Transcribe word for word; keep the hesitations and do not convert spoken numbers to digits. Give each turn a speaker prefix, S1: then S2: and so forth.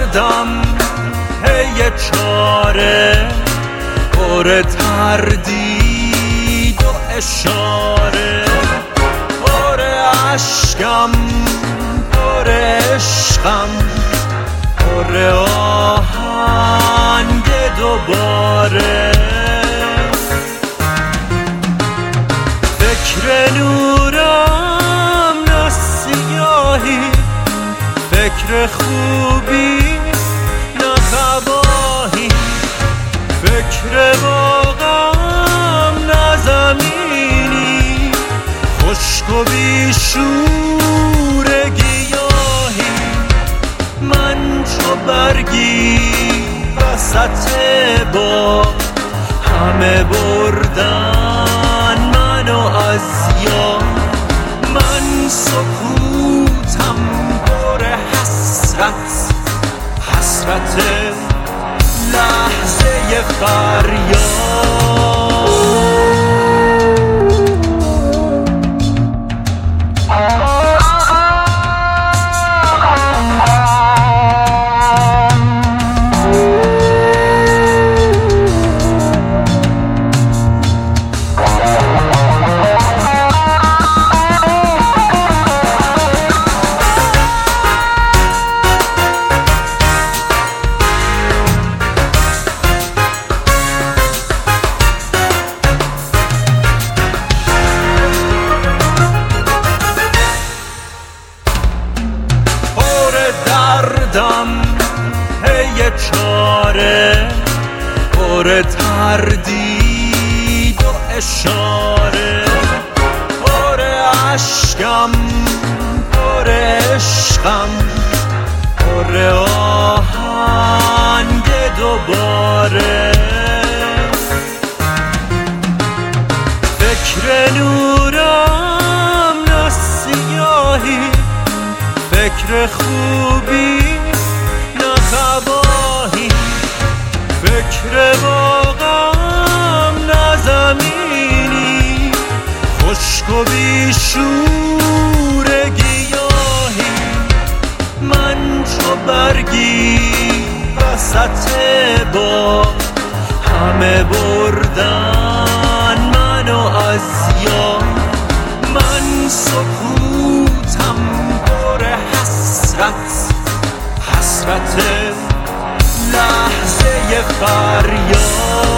S1: دردم پی چاره، پر تردید و اشاره، پر عشقم پر عشقم، پر آهنگ دوباره. فکر نورم نه سیاهی، فکر خوبی نه تباهی، فکر باغم نه زمینی، خشک و بیشور گیاهی. من چو برگی وسط با همه بردن منو از یاد. من سکوتم پر حسرت، حسرت لحظه فریاد. دردم پی چاره، پر تردید و اشاره، پر عشقم پر عشقم، پر آهنگ دوباره. فکر نورم نه سیاهی، فکر خوبی نه تباهی، فکر باغم نه زمینی، خشک و بیشور گیاهی. من چو برگی وسط با همه بردن منو از یاد. من سکوتم پر حسرت، حسرت لحظه فریاد.